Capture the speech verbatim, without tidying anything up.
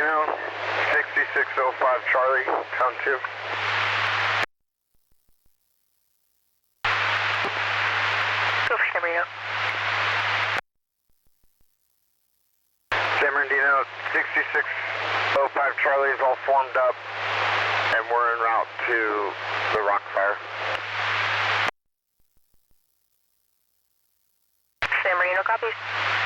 Bernardino, sixty-six oh five Charlie, count two. Go for San Bernardino. San Bernardino, sixty-six oh five Charlie is all formed up, and we're en route to the rock fire. San Marino copies.